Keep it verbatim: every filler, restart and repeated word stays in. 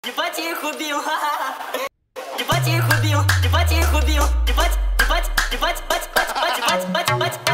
Ебать я их убил, ха-ха. Ебать я их убил, ебать я их убил, ебать, ебать, ебать, ебать, ебать, ебать, ебать, ебать.